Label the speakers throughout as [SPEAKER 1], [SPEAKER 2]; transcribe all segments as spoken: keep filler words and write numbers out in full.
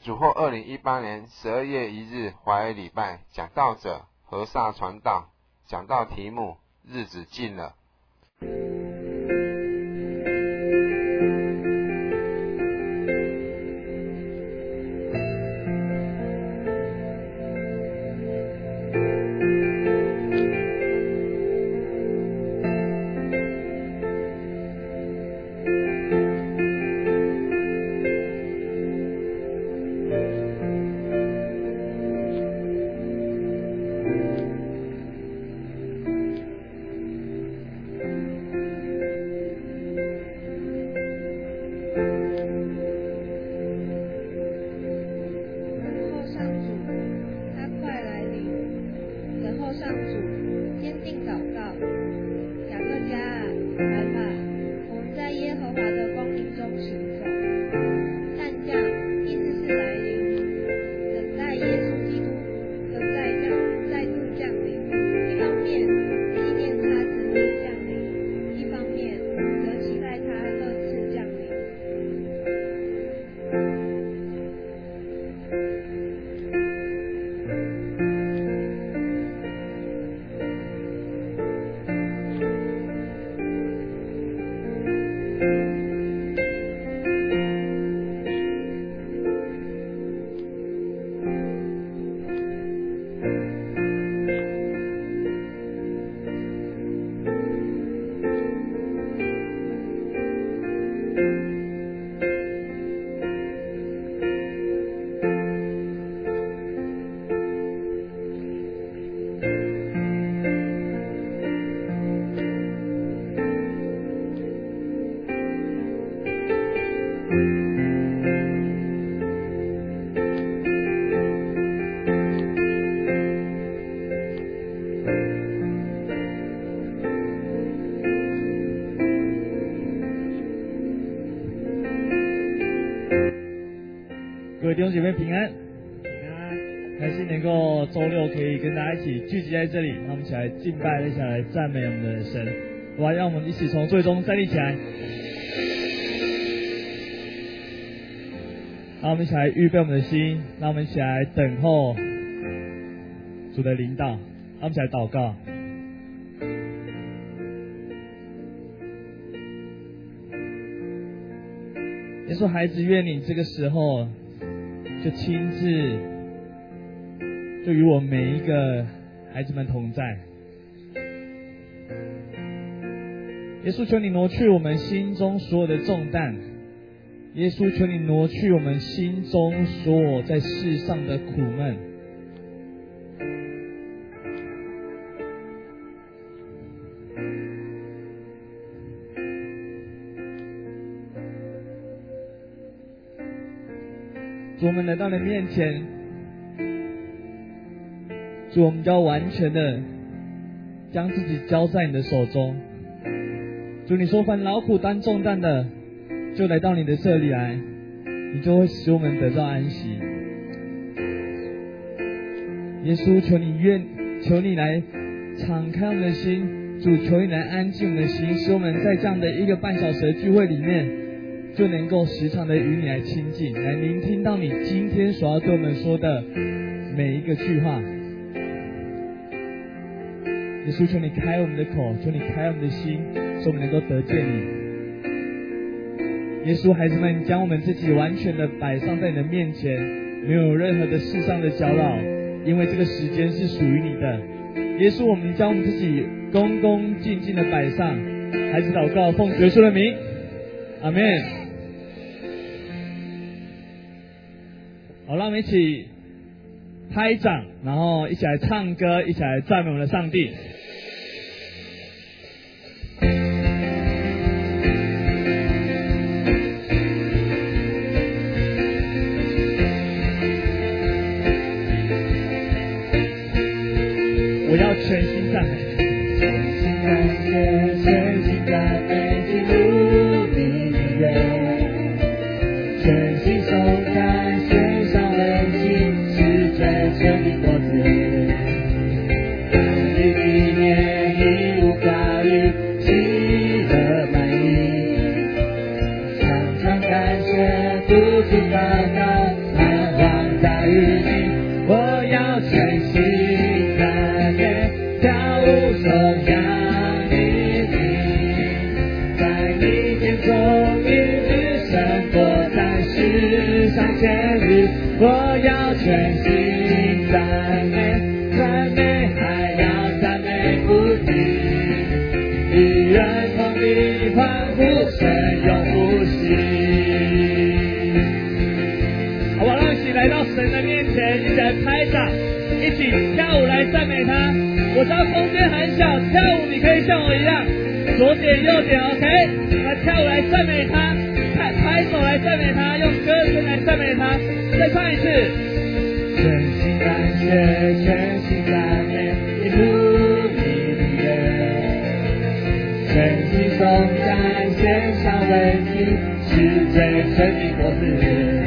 [SPEAKER 1] 主后二零一八年十二月一日华尔礼拜，讲道者何萨传道，讲道题目日子近了。
[SPEAKER 2] 各位弟兄姐妹平安，平安，开心能够周六可以跟大家一起聚集在这里，让我们一起来敬拜，一起来赞美我们的神。哇，让我们一起从最终站立起来，让我们一起来预备我们的心，让我们一起来等候主的领导，让我们一起来祷告。耶稣孩子，愿你这个时候就亲自就与我们每一个孩子们同在。耶稣，求你挪去我们心中所有的重担，耶稣，求你挪去我们心中所有在世上的苦闷。主，我们来到你面前，主，我们就要完全的将自己交在你的手中。主，你说凡劳苦担重担的，就来到你的这里来，你就会使我们得到安息。耶稣，求你愿，求你来敞开我们的心，主，求你来安静我们的心，使我们在这样的一个半小时的聚会里面，就能够时常的与你来亲近，来聆听到你今天所要对我们说的每一个句话。耶稣，求你开我们的口，求你开我们的心，使我们能够得见你。耶稣，孩子们，将我们自己完全的摆上在你的面前，没有任何的世上的搅扰，因为这个时间是属于你的。耶稣，我们将我们自己恭恭敬敬的摆上。孩子祷告，奉耶稣的名，阿们。好，让我们一起拍掌，然后一起来唱歌，一起来赞美我们的上帝。我要全心赞美，
[SPEAKER 3] 全心感谢，全心赞美进入你的约，全心颂赞，献上温馨，是最全的果子。爱你里面一无高于喜乐满溢，常常感谢，不住祷告，来节日，我要全心赞美，赞美还要赞美不停，与人同力欢呼，神永不息。
[SPEAKER 2] 好不好？让一起来到神的面前，一起来拍掌，一起跳舞来赞美他。我知道空间很小，跳舞你可以像我一样，左点右点 ，OK？ 来跳舞来赞美他，拍拍手来赞美他，用歌声来赞美他。再唱一次。
[SPEAKER 3] 全心感谢，全心赞美，一路你的，全心颂赞，献上为你，是最纯的果子。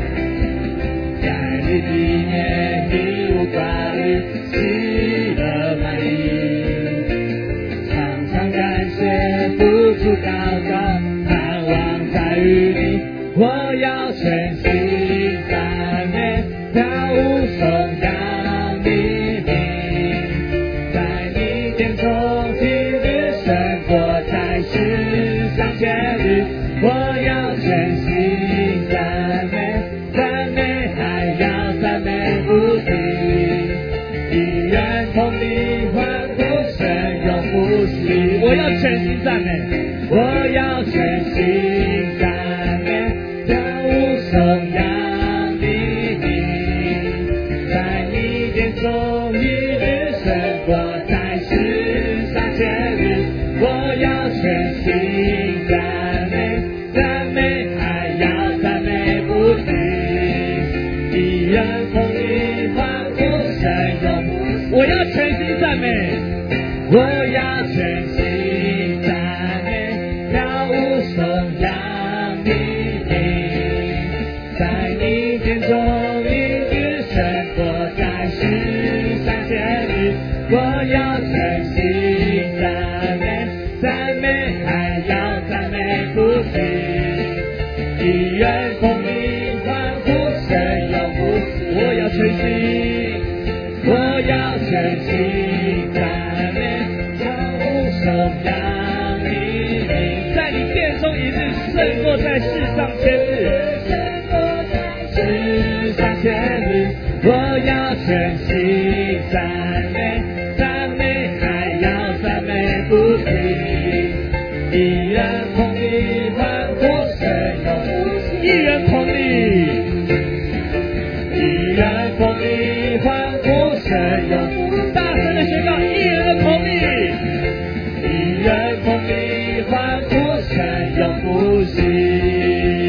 [SPEAKER 3] 在你里面一无挂虑，喜乐满溢，常常感谢，付出祷告，盼望在于你，我要全心赞美，跳舞颂扬你名，在你殿中今日生活在世上节日，我要全心赞美，赞美还要赞美不停，一人同力欢呼，神永不息。
[SPEAKER 2] 我要全心赞美，
[SPEAKER 3] 我要全心赞美，跳舞颂扬你名，在你殿中一日生活在世上节日，我要全心赞美，赞美还要赞美不停，一人同力欢呼，神永不息。
[SPEAKER 2] 我要全心赞美，
[SPEAKER 3] 我要全心赞美，跳舞颂扬你名，在你殿中一日生活在世上节日，我要全心赞美，赞美还要赞美不停，一人同力欢呼，神永不息。我要全心，我要全心赞美，跳舞颂扬你名，
[SPEAKER 2] 在你殿中一日胜过在世上千日。
[SPEAKER 3] 胜过在世上千日，我要全心赞美，赞美还要赞美不停，一人同力欢呼，神永不息。
[SPEAKER 2] 一人同力，
[SPEAKER 3] 一人同力欢呼，神永不息。
[SPEAKER 2] 大声的宣告，一人同力。
[SPEAKER 3] 一人同力欢呼，神永不息。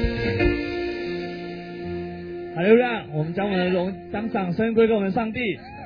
[SPEAKER 2] 哈利路亚！我们将我们的荣将掌声归给我们上帝。